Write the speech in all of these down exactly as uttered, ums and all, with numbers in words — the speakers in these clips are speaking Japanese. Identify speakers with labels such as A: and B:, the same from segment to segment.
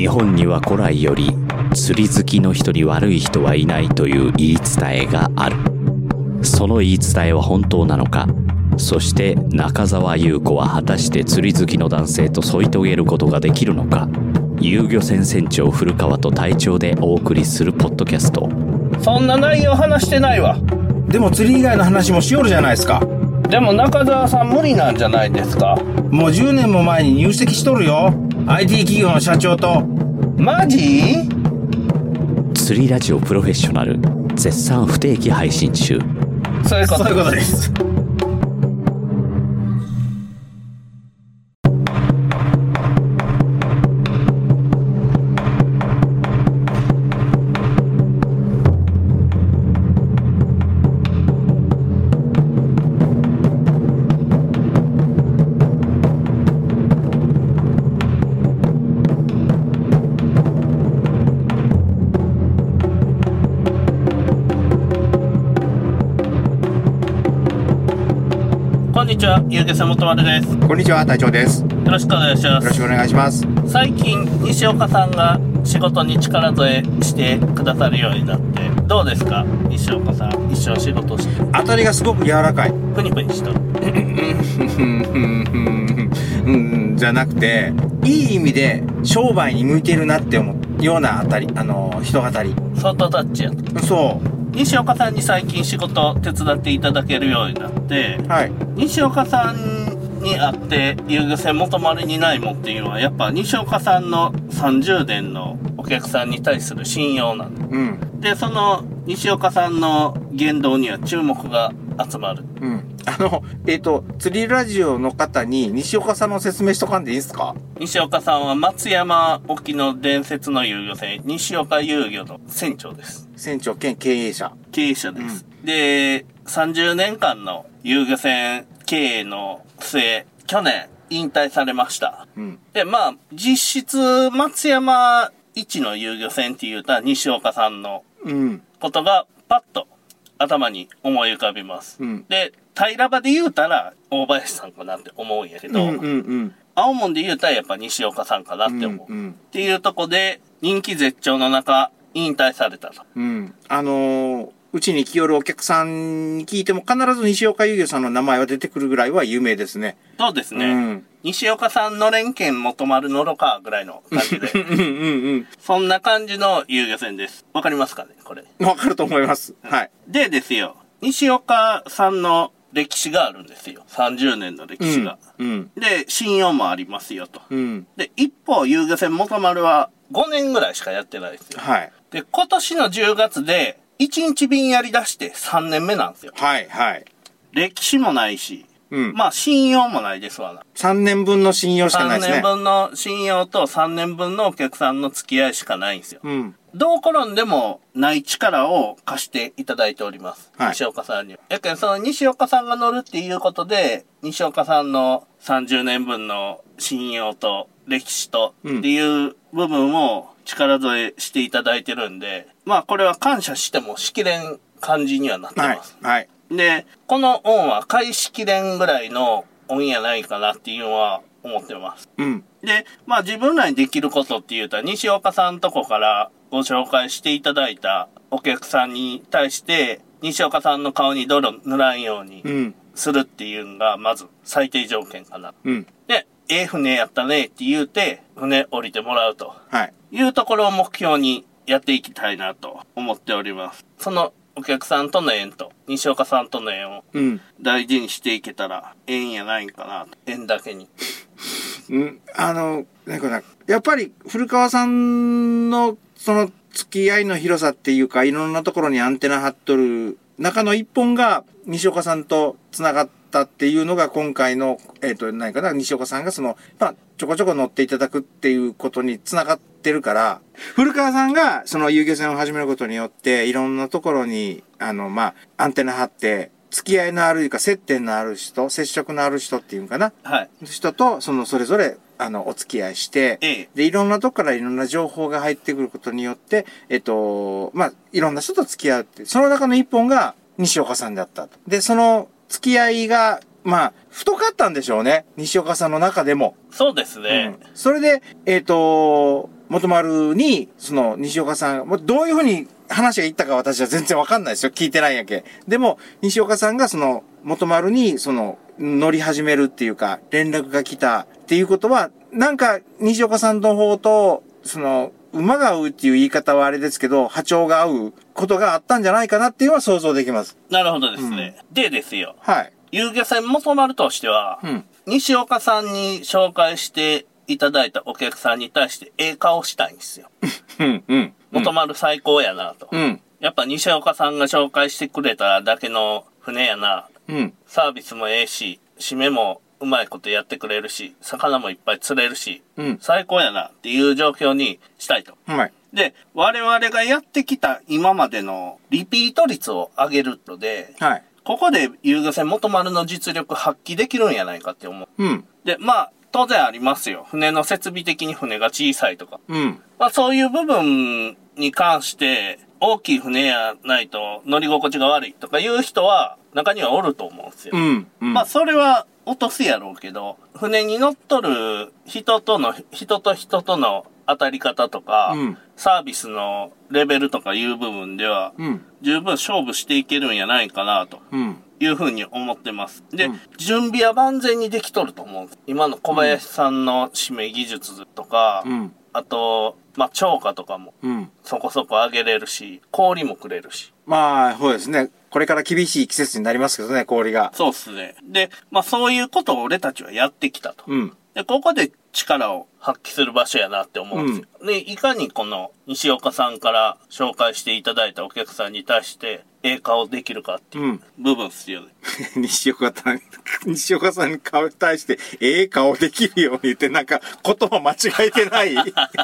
A: 日本には古来より釣り好きの人に悪い人はいないという言い伝えがある。その言い伝えは本当なのか、そして中澤優子は果たして釣り好きの男性と添い遂げることができるのか。遊漁船船長古川と隊長でお送りするポッドキャスト。
B: そんな内容話してないわ。
C: でも釣り以外の話もしよるじゃないですか。
B: でも中澤さん無理なんじゃないですか。
C: もうじゅうねんも前に入籍しとるよ、 アイティー 企業の社長と。
B: マジ？
A: 釣りラジオプロフェッショナル絶賛不定期配信中。
B: そういうこと
C: そういうことです。
B: こんにちは、遊漁船元丸です。
C: こんにちは、隊長です。よ
B: よろしくお願いします。
C: ろしくお願いします。
B: 最近西岡さんが仕事に力添えしてくださるようになってどうですか？西岡さん、一緒に仕事して
C: 当たりがすごく柔らかい。
B: プニプニしとる
C: うんじゃなくて、いい意味で商売に向いてるなって思うような当たり、あの人当たり。
B: ソフトタッチやと。
C: そう
B: 西岡さんに最近仕事手伝っていただけるようになって、
C: はい。
B: 西岡さんに会って遊漁船元丸にないもんっていうのはやっぱ西岡さんのさんじゅうねんのお客さんに対する信用なんだ。
C: うん
B: で、その西岡さんの言動には注目が集まる。
C: うん。あの、えっと、釣りラジオの方に西岡さんの説明しとかんでいいですか？
B: 西岡さんは松山沖の伝説の遊漁船、西岡遊漁の船長です。
C: 船長兼経営者。
B: 経営者です。うん、で、さんじゅうねんかんの遊漁船経営の末、去年引退されました。
C: うん、
B: で、まあ、実質松山一の遊漁船って言うたら西岡さんのことがパッと頭に思い浮かびます。うん、で、平場で言うたら大林さんかなって思うんやけど、うんうんうん、青門で言うたらやっぱ西岡さんかなって思う。うんうん、っていうとこで人気絶頂の中引退されたと。
C: うん、あのー、うちに来よるお客さんに聞いても必ず西岡遊漁さんの名前は出てくるぐらいは有名ですね。
B: そうですね。うん、西岡さんのれんけん元丸のろかぐらいの感じで。うんうんうん、そんな感じの遊漁船です。わかりますかねこれ。
C: わかると思います。はい。
B: でですよ、西岡さんの歴史があるんですよ。さんじゅうねんの歴史が。うんうん、で、信用もありますよと。うん、で、一方遊漁船元丸はごねんぐらいしかやってないですよ。はい。で、今年のじゅうがつでいちにち便やり出してさんねんめなんですよ。
C: はいはい。
B: 歴史もないし、うん、まあ信用もないですわな。
C: さんねんぶんの信用しかないですね。
B: さんねんぶんの信用とさんねんぶんのお客さんの付き合いしかないんですよ。うん、どう転んでもない力を貸していただいております。はい、西岡さんに。やけんその西岡さんが乗るっていうことで、西岡さんのさんじゅうねんぶんの信用と歴史とっていう部分を力添えしていただいてるんで、まあこれは感謝してもしきれん感じにはなってます。はい。はい、で、この恩は返しきれんぐらいの恩やないかなっていうのは思ってます。うん。で、まあ自分らにできることって言うと、西岡さんとこからご紹介していただいたお客さんに対して、西岡さんの顔に泥塗らんようにするっていうのがまず最低条件かな。うん。で、ええ船やったねって言うて、船降りてもらうと。はい。いうところを目標にやっていきたいなと思っております。そのお客さんとの縁と、西岡さんとの縁を大事にしていけたら、縁やないんかなと。縁だけに。
C: うん、あの、なんかな、やっぱり古川さんのその付き合いの広さっていうか、いろんなところにアンテナ張っとる中の一本が西岡さんと繋がったっていうのが今回の、えっと、何かな、西岡さんがその、まあ、ちょこちょこ乗っていただくっていうことに繋がってるから、古川さんがその遊漁船を始めることによって、いろんなところに、あの、まあ、アンテナ張って、付き合いのあるか、接点のある人、接触のある人っていうかな。はい。人と、その、それぞれ、あの、お付き合いして、ええ、で、いろんなとこからいろんな情報が入ってくることによって、えっと、まあ、いろんな人と付き合うって、その中の一本が西岡さんだったと。で、その付き合いがまあ、太かったんでしょうね。西岡さんの中でも。
B: そうですね。
C: うん、それで、えっ、ー、と、元丸に、その、西岡さん、もうどういうふうに話がいったか私は全然わかんないですよ。聞いてないやけ。でも、西岡さんがその、元丸に、その、乗り始めるっていうか、連絡が来たっていうことは、なんか、西岡さんの方と、その、馬が合うっていう言い方はあれですけど、波長が合うことがあったんじゃないかなっていうのは想像できます。
B: なるほどですね。うん、でですよ。
C: はい。
B: 遊漁船元丸としては、うん、西岡さんに紹介していただいたお客さんに対してええ顔したいんですよ。
C: うんうん、
B: 元丸最高やなと、うん。やっぱ西岡さんが紹介してくれただけの船やな。うん、サービスもええし、締めもうまいことやってくれるし、魚もいっぱい釣れるし、うん、最高やなっていう状況にしたいと。はい、で、我々がやってきた今までのリピート率を上げるので、はい、ここで遊漁船元丸の実力発揮できるんやないかって思う。うん、で、まあ、当然ありますよ。船の設備的に船が小さいとか。うん、まあそういう部分に関して、大きい船やないと乗り心地が悪いとかいう人は中にはおると思うんですよ。うんうん、まあそれは落とすやろうけど、船に乗っとる人との、人と人との当たり方とか、うん、サービスのレベルとかいう部分では、うん、十分勝負していけるんやないかなと。うんいうふうに思ってます。で、うん、準備は万全にできとると思うんです。今の小林さんの締め技術とか、うん、あと、まあ、超過とかも、そこそこ上げれるし、氷もくれるし。
C: まあ、そうですね。これから厳しい季節になりますけどね、氷が。
B: そうですね。で、まあ、そういうことを俺たちはやってきたと。うん、で、ここで力を発揮する場所やなって思うんですよ。うん、で、いかにこの西岡さんから紹介していただいたお客さんに対して、ええ顔できるかっていう部分っすよね。
C: うん、西岡さん、西岡さんに顔に対して、ええ顔できるように言って、なんか言葉間違えてない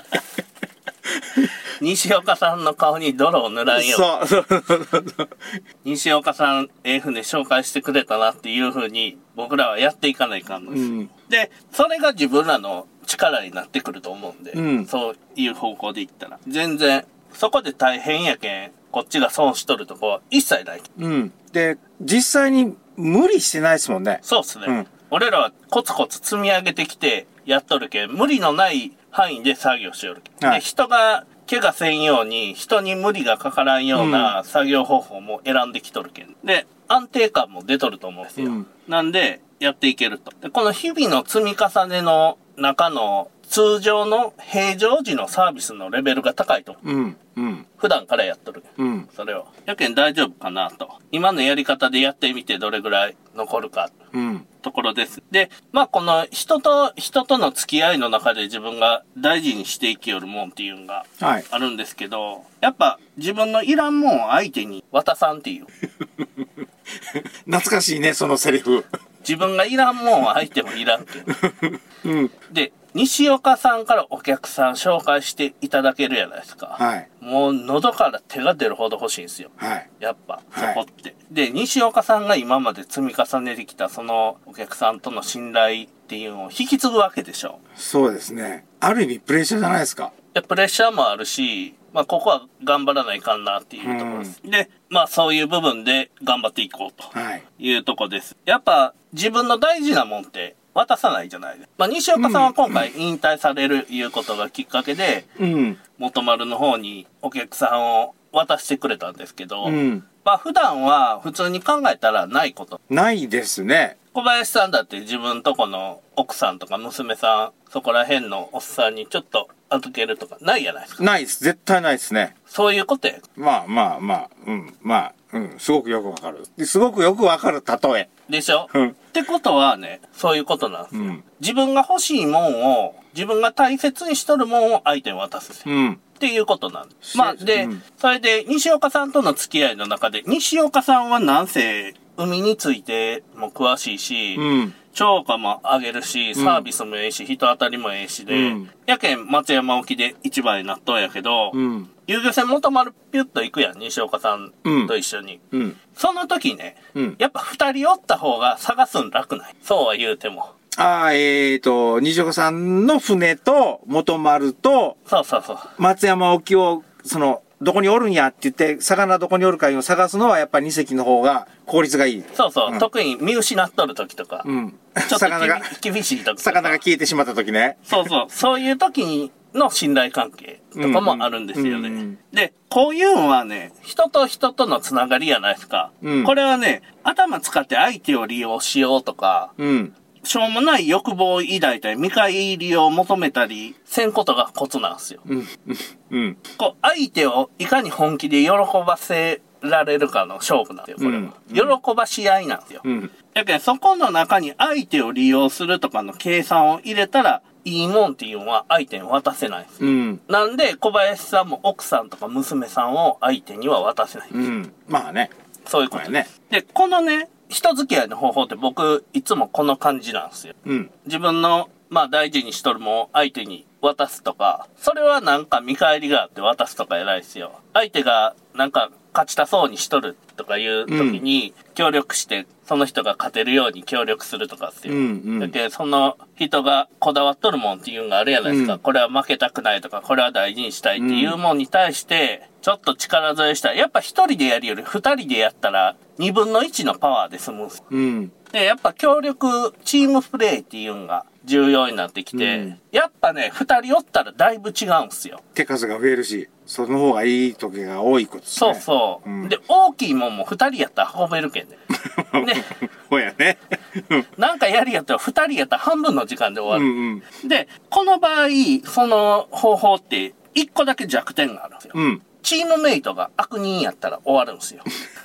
B: 西岡さんの顔に泥を塗らんよう。そうそうそうそう。西岡さん、ええ船紹介してくれたなっていう風に、僕らはやっていかないかんのです、うん。で、それが自分らの力になってくると思うんで、うん、そういう方向でいったら。全然、そこで大変やけん、こっちが損しとるとこは一切ない。
C: うん。で、実際に無理してないですもんね。
B: そうっすね。うん、俺らはコツコツ積み上げてきてやっとるけん、無理のない範囲で作業しよるけん。はい、で、人が怪我せんように、人に無理がかからんような作業方法も選んできとるけん。で、安定感も出とると思うんですよ。うん、なんで、やっていけると。で、この日々の積み重ねの中の通常の平常時のサービスのレベルが高いと。うんうん、普段からやっとる。うん、それを。やけん大丈夫かなと。今のやり方でやってみてどれぐらい残るか。うん、ところです。で、まあこの人と人との付き合いの中で自分が大事にしていきよるもんっていうのがあるんですけど、はい、やっぱ自分のいらんもんを相手に渡さんっていう。
C: 懐かしいね、そのセリフ。
B: 自分がいらんもんは相手もいらんけど。うん、で、西岡さんからお客さん紹介していただけるじゃないですか。はい。もう喉から手が出るほど欲しいんですよ。はい。やっぱ、そこって。はい、で、西岡さんが今まで積み重ねてきたそのお客さんとの信頼っていうのを引き継ぐわけでしょ。
C: そうですね。ある意味プレッシャーじゃないですか。
B: いや、プレッシャーもあるし、まあここは頑張らないかんなっていうところです。うん、で、まあそういう部分で頑張っていこうというところです。やっぱ自分の大事なもんって渡さないじゃないですか。まあ西岡さんは今回引退されるいうことがきっかけで、うん、元丸の方にお客さんを渡してくれたんですけど、うん、まあ普段は普通に考えたらないこと。
C: ないですね。
B: 小林さんだって自分とこの奥さんとか娘さん、そこら辺のおっさんにちょっと預けるとかないじゃないですか。
C: ないです。絶対ないですね。
B: そういうことや。
C: まあまあまあ、うん、まあ、うん、すごくよくわかる。すごくよくわかる例え。
B: でしょ、うん、ってことはね、そういうことなんですよ、うん。自分が欲しいもんを、自分が大切にしとるもんを相手に渡す。うん。っていうことなんです。まあ、で、うん、それで、西岡さんとの付き合いの中で、西岡さんはなんせ、海についても詳しいし、うん、超過も上げるし、サービスもええし、うん、人当たりもええしで、うん、やけん松山沖で一番になっとんやけど、うん、遊漁船元丸ピュッと行くやん、西岡さんと一緒に。うんうん、その時ね、うん、やっぱ二人おった方が探すん楽ない。そうは言うても。
C: ああ、えーと、西岡さんの船と元丸と、
B: そうそうそう。
C: 松山沖を、その、 どこにおるんやって言って、魚どこにおるかを探すのはやっぱりに隻の方が効率がいい。
B: そうそう。うん、特に見失っとる時とか。うん。ちょっと魚が厳しい時とか。
C: 魚が消えてしまった時ね。
B: そうそう。そういう時の信頼関係とかもあるんですよね。うんうん、で、こういうのはね、人と人とのつながりやないですか。うん、これはね、頭使って相手を利用しようとか、うん、しょうもない欲望を抱いたり、見返りを求めたり、せんことがコツなんですよ。うんうん、こう相手をいかに本気で喜ばせられるかの勝負なんですよ、これは。うんうん、喜ばし合いなんですよ。うん、だけど、そこの中に相手を利用するとかの計算を入れたら、いいもんっていうのは相手に渡せないんですよ。うん、なんで、小林さんも奥さんとか娘さんを相手には渡せないんですよ。うん、
C: まあね。
B: そういうことね。で、このね、人付き合いの方法って僕、いつもこの感じなんですよ。うん、自分の、まあ大事にしとるもんを相手に渡すとか、それはなんか見返りがあって渡すとか偉いですよ。相手がなんか勝ちたそうにしとるとかいう時に協力して、その人が勝てるように協力するとかっていう。うんうん、だけどその人がこだわっとるもんっていうのがあるじゃないですか。うん、これは負けたくないとか、これは大事にしたいっていうもんに対して、ちょっと力添えしたら、やっぱ一人でやるより二人でやったら二分の一のパワーで済むんです。うん、で、やっぱ協力、チームプレイっていうのが重要になってきて、うん、やっぱね、二人おったらだいぶ違うんですよ。
C: 手数が増えるし、その方がいい時が多いことですね。
B: そうそう。うん、で、大きいもんも二人やったら運べるけんね。
C: ね。そうやね。
B: なんかやりやったら二人やったら半分の時間で終わる。うんうん、で、この場合、その方法って一個だけ弱点があるんですよ。うん、チームメイトが悪人やったら終わるんですよ。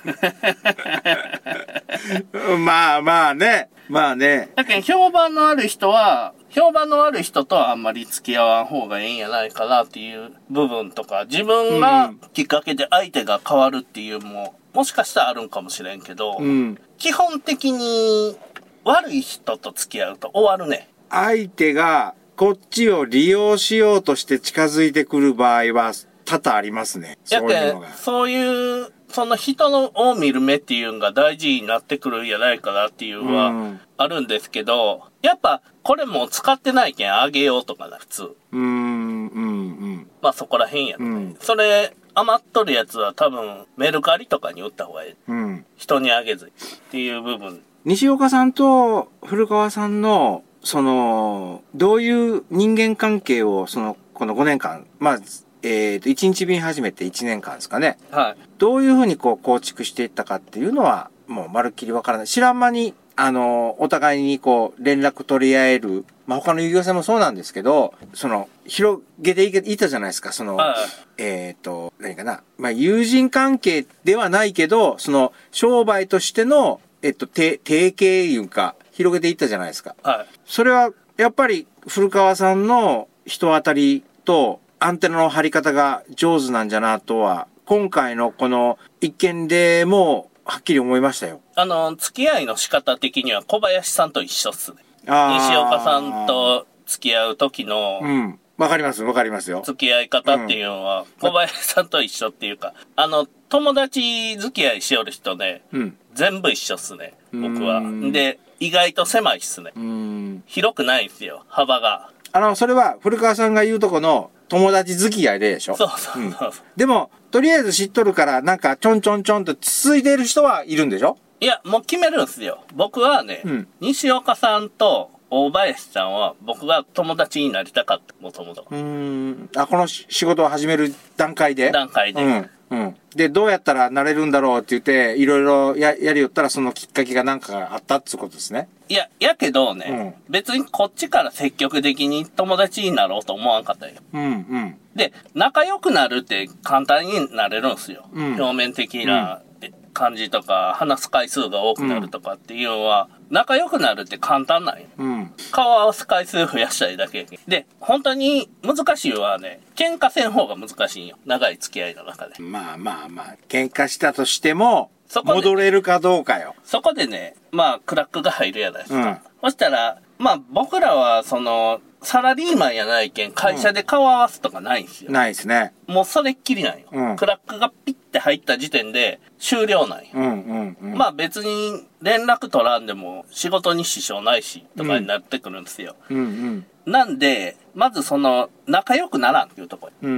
C: まあまあね。まあね。
B: だけど評判のある人は、評判の悪い人とはあんまり付き合わん方がいいんやないかなっていう部分とか、自分がきっかけで相手が変わるっていうのも、もしかしたらあるんかもしれんけど、うん、基本的に悪い人と付き合うと終わるね。
C: 相手がこっちを利用しようとして近づいてくる場合は多々ありますね。
B: そういうのが。そういう、その人のを見る目っていうのが大事になってくるんやないかなっていうのはあるんですけど、うん、やっぱこれも使ってないけんあげようとかな、普通。うん、うん、うん。まあそこら辺やね、うん。それ余っとるやつは多分メルカリとかに売った方がいい。うん、人にあげずっていう部分。
C: 西岡さんと古川さんの、その、どういう人間関係を、その、このごねんかん、まあ、えっと、いちにち便始めていちねんかんですかね。はい。どういうふうにこう構築していったかっていうのは、もうまるっきりわからない。知らん間に、あの、お互いにこう、連絡取り合える。まあ、他の遊漁船もそうなんですけど、その、広げていけ、いたじゃないですか。その、はい、えっと、何かな。まあ、友人関係ではないけど、その、商売としての、えっと、提携いうか、広げていったじゃないですか。はい。それは、やっぱり、古川さんの人当たりと、アンテナの張り方が上手なんじゃなとは、今回のこの一件でもはっきり思いましたよ。
B: あの、付き合いの仕方的には小林さんと一緒っすね。西岡さんと付き合う時の、
C: うん。わかります、わかりますよ。
B: 付き合い方っていうのは、小林さんと一緒っていうか、あの、友達付き合いしよる人ね、うん、全部一緒っすね、僕は。で、意外と狭いっすね。うん広くないんすよ、幅が。
C: あの、それは古川さんが言うとこの、友達付き合いででしょ。
B: そうそうそう、うん。
C: でも、とりあえず知っとるから、なんか、ちょんちょんちょんと続いている人はいるんでしょ。
B: いや、もう決めるんすよ。僕はね、うん、西岡さんと大林さんは、僕が友達になりたかった、もともと。
C: うーん。あ、この仕事を始める段階で
B: 段階で。
C: うん。うん。で、どうやったらなれるんだろうって言って、いろいろや、やりよったらそのきっかけがなんかがあったってことですね。
B: いや、やけどね、うん、別にこっちから積極的に友達になろうと思わんかったよ。うんうん。で、仲良くなるって簡単になれるんすよ。うん、表面的な感じとか、話す回数が多くなるとかっていうのは、うん、仲良くなるって簡単なんよ。うん、顔合わす回数増やしたいだけ。で、本当に難しいのはね、喧嘩せん方が難しいんよ。長い付き合いの中で。
C: まあまあまあ、喧嘩したとしても、戻れるかどうかよ。
B: そこでね、まあ、クラックが入るやないですか。うん、そしたら、まあ、僕らは、その、サラリーマンやないけん、会社で顔合わすとかないんですよ。
C: うん、ないですね。
B: もうそれっきりなんよ。うん、クラックがピッて入った時点で終了なんよ。うんうんうん、まあ別に連絡取らんでも仕事に支障ないし、とかになってくるんですよ。うんうん、 なんで、まずその、仲良くならんっていうところ。
C: うん。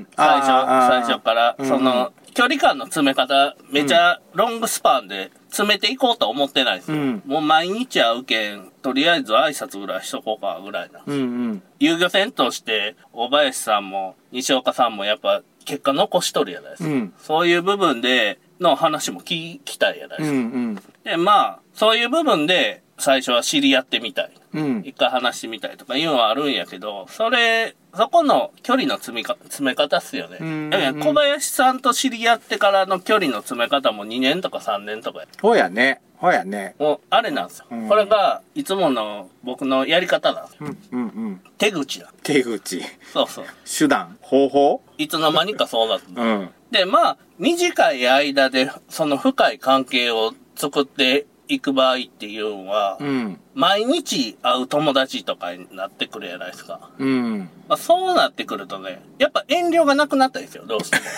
B: 最初、最初から、その、距離感の詰め方、めちゃロングスパンで詰めていこうとは思ってないですよ。うん、もう毎日会うけん、とりあえず挨拶ぐらいしとこうか、ぐらいな。うんうん、遊漁船として、大林さんも、西岡さんもやっぱ、結果残しとるやないですか。うん、そういう部分での話も聞きたいやないですか。うんうん、で、まあ、そういう部分で、最初は知り合ってみたい。うん、一回話してみたいとかいうのはあるんやけど、それ、そこの距離の詰めか詰め方っすよね。うんうん、小林さんと知り合ってからの距離の詰め方もにねんとかさんねんとかや。
C: ほやね。ほやね。
B: もう、あれなんですよ。うん、これが、いつもの僕のやり方なんですよ。うんうんうん、手口だ。
C: 手口。
B: そうそう。
C: 手段。方法。
B: いつの間にかそうだった。うん、で、まあ、短い間で、その深い関係を作って、行く場合っていうのは、うん、毎日会う友達とかになってくるじゃないですか。うん、まあ、そうなってくるとね、やっぱ遠慮がなくなったんですよ、どうしても。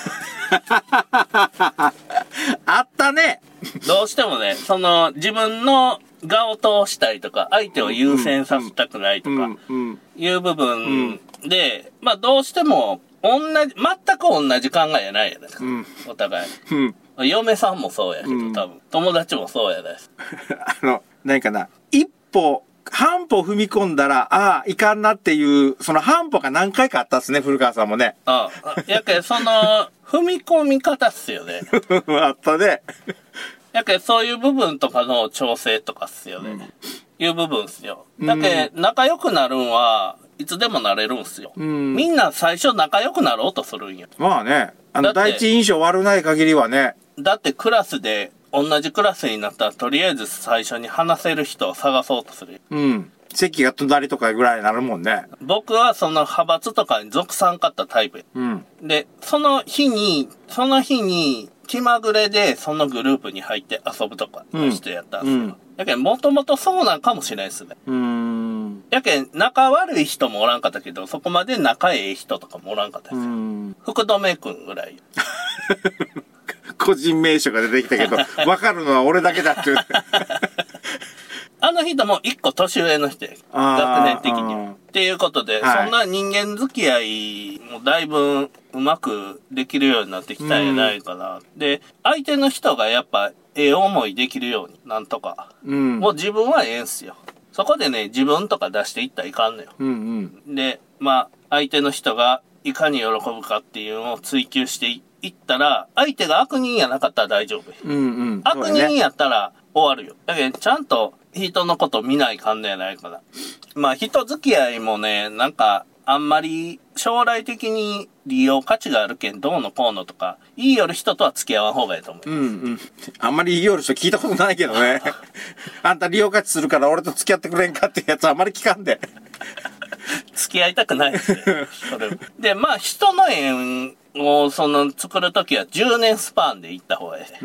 C: あったね。
B: どうしてもね、その自分の我を通したいとか、相手を優先させたくないとか、いう部分で、まあどうしても同じ、全く同じ考えじゃないじゃないですか、うん、お互い。うん嫁さんもそうやけど、うん、多分。友達もそうやです。
C: あの、何かな。一歩、半歩踏み込んだら、ああ、いかんなっていう、その半歩が何回かあったっすね、古川さんもね。
B: ああ。やけその、踏み込み方っすよね。
C: あったね。
B: やけそういう部分とかの調整とかっすよね。うん、いう部分っすよ。だけ仲良くなるんは、いつでもなれるんすよ。うん、みんな最初仲良くなろうとするんよ。
C: まあね。あの、第一印象悪ない限りはね。
B: だってクラスで、同じクラスになったら、とりあえず最初に話せる人を探そうとする。
C: うん。席が隣とかぐらいになるもんね。
B: 僕はその派閥とかに属さんかったタイプ。うん。で、その日に、その日に、気まぐれでそのグループに入って遊ぶとかしてやったんですよ。うんうん、やけん、もともとそうなんかもしれないですね。うーん。やけん、仲悪い人もおらんかったけど、そこまで仲ええ人とかもおらんかったですよ。福留くんぐらい。
C: 個人名称が出てきたけど、わかるのは俺だけだっていう。
B: あの人も一個年上の人や。学年的には。っていうことで、はい、そんな人間付き合いもだいぶうまくできるようになってきたんじゃないかな。うん、で、相手の人がやっぱええ思いできるように、なんとか。うん、もう自分はええんすよ。そこでね、自分とか出していったらいかんのよ。うんうん、で、まあ、相手の人がいかに喜ぶかっていうのを追求してい行ったら、相手が悪人やなかったら大丈夫。うんうん。悪人やったら終わるよ。だけど、ちゃんと人のこと見ないかんねやないかな。まあ、人付き合いもね、なんか、あんまり将来的に利用価値があるけん、どうのこうのとか、言いよる人とは付き合わん方がいいと思う。うんうん。
C: あんまり言いよる人聞いたことないけどね。あんた利用価値するから俺と付き合ってくれんかってやつあんまり聞かんで。
B: 付き合いたくないですね。それで、まあ、人の縁を、その、作るときはじゅうねんスパンで行った方がいい。うん。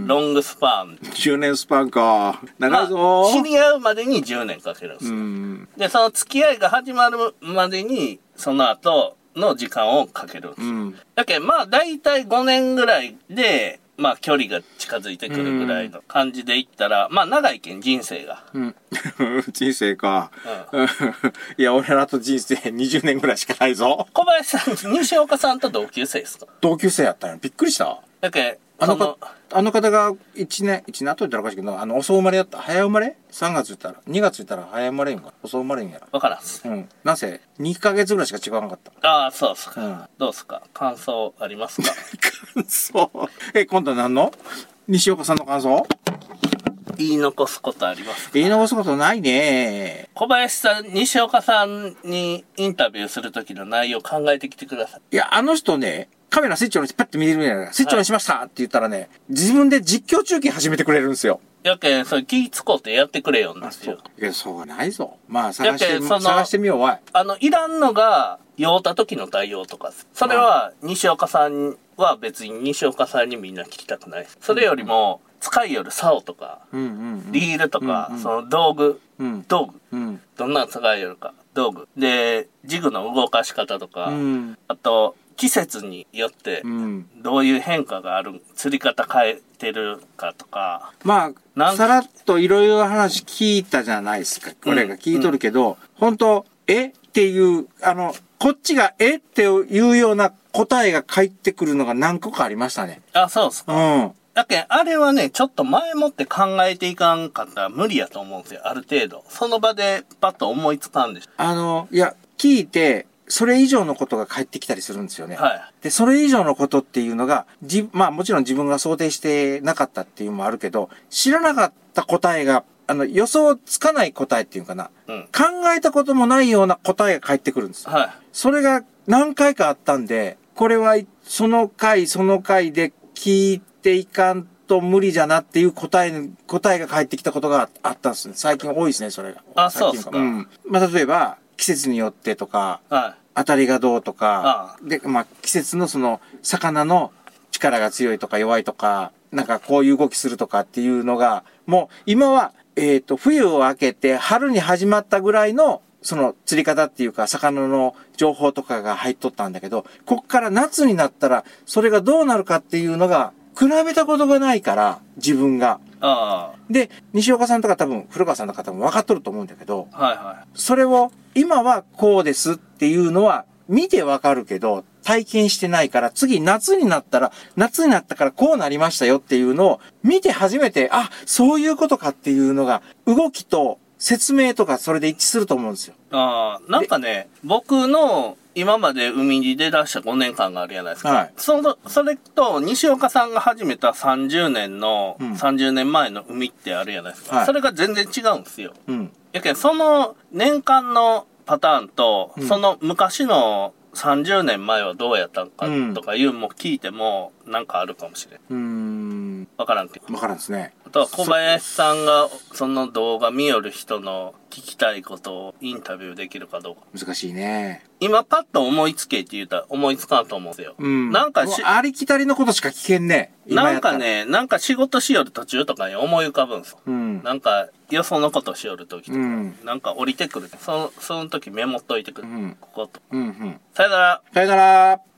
B: ロングスパン。
C: じゅうねんスパンか。長いぞ、
B: まあ、知り合うまでにじゅうねんかけるんですよ。うん。で、その付き合いが始まるまでに、その後の時間をかけるんですよ。うん。だけど、まあ、だいたいごねんぐらいで、まあ、距離が近づいてくるぐらいの感じでいったら、うん、まあ、長いけん、人生が。うん。
C: 人生か。うん。いや、俺らと人生にじゅうねんぐらいしかないぞ。
B: 小林さん、西岡さんと同級生ですか？
C: 同級生やったの？びっくりした。
B: だけ
C: あのか、あの方がいちねん、いちねん後言ったらおかしいけど、あの、遅生まれやった。早生まれ ?さん 月言ったら、にがつ言ったら早生まれんか。遅生まれんやら。
B: わからんす。
C: うん。なんせ、にかげつぐらいしか違わなかった。
B: ああ、そうっすか。うん、どうっすか？感想ありますか？
C: 感想え、今度は何の？西岡さんの感想？
B: 言い残すことありますか？
C: 言い残すことないね。
B: 小林さん、西岡さんにインタビューするときの内容考えてきてください。
C: いや、あの人ね、カメラスイッチオンにパッて見れるんやから、スイッチオンにしましたって言ったらね、はい、自分で実況中継始めてくれるんですよ。
B: やけん、それ気ぃつこうってやってくれよんですよ。
C: いや、そうはないぞ。まあ、探して、探してみようわい。
B: あの、いらんのが、酔った時の対応とか、それは、西岡さんは別に西岡さんにみんな聞きたくない。それよりも、使いよる竿とか、うんうんうん、リールとか、うんうん、その道具、うん、道具、うん、どんなの使いよるか、道具。で、ジグの動かし方とか、うん、あと、季節によって、どういう変化がある、釣り方変えてるかとか。
C: まあ、さらっといろいろ話聞いたじゃないですか。これが聞いとるけど、うんうん、本当えっていう、あの、こっちがえっていうような答えが返ってくるのが何個かありましたね。
B: あ、そうっすか。
C: うん。
B: だけん、あれはね、ちょっと前もって考えていかんかったら無理やと思うんですよ、ある程度。その場でパッと思いつかんでしょ。
C: あの、いや、聞いて、それ以上のことが返ってきたりするんですよね。
B: はい。
C: で、それ以上のことっていうのが、じ、まあもちろん自分が想定してなかったっていうのもあるけど、知らなかった答えが、あの、予想つかない答えっていうかな、うん、考えたこともないような答えが返ってくるんですよ。はい。それが何回かあったんで、これはその回その回で聞いていかんと無理じゃなっていう答え、答えが返ってきたことがあったんですね。最近多いですね、それが。
B: あ、そうですか。
C: うん。まあ例えば、季節によってとか、はい、当たりがどうとか、で、まあ季節のその魚の力が強いとか弱いとか、なんかこういう動きするとかっていうのが、もう今は、えっと、冬を明けて春に始まったぐらいの、その釣り方っていうか、魚の情報とかが入っとったんだけど、こっから夏になったら、それがどうなるかっていうのが、比べたことがないから、自分が。ああ。で、西岡さんとか多分、古川さんとか多分分かっとると思うんだけど、はいはい。それを、今はこうですっていうのは、見て分かるけど、体験してないから、次夏になったら、夏になったからこうなりましたよっていうのを、見て初めて、あ、そういうことかっていうのが、動きと説明とかそれで一致すると思うんですよ。
B: ああ、なんかね、僕の今まで海に出だしたごねんかんがあるじゃないですか。はい。その、それと、西岡さんが始めたさんじゅうねんの、うん、さんじゅうねんまえの海ってあるじゃないですか。はい。それが全然違うんですよ。うん。やけん、その年間のパターンと、うん、その昔のさんじゅうねんまえはどうやったんかとかいうのも聞いても、なんかあるかもしれん。うーん。わからんけど。
C: わからんですね。
B: あとは小林さんがその動画見よる人の聞きたいことをインタビューできるかどうか。
C: 難しいね。
B: 今パッと思いつけって言ったら思いつかんと思うんですよ。うん。なんかし、
C: ありきたりのことしか聞けんね。
B: なんかね、なんか仕事しよる途中とかに思い浮かぶんですよ。うん。なんか、よそのことしよるときとか、うん、なんか降りてくる。その、その時メモっといてくる。うん。ここと。うんうん。さよなら。
C: さよなら。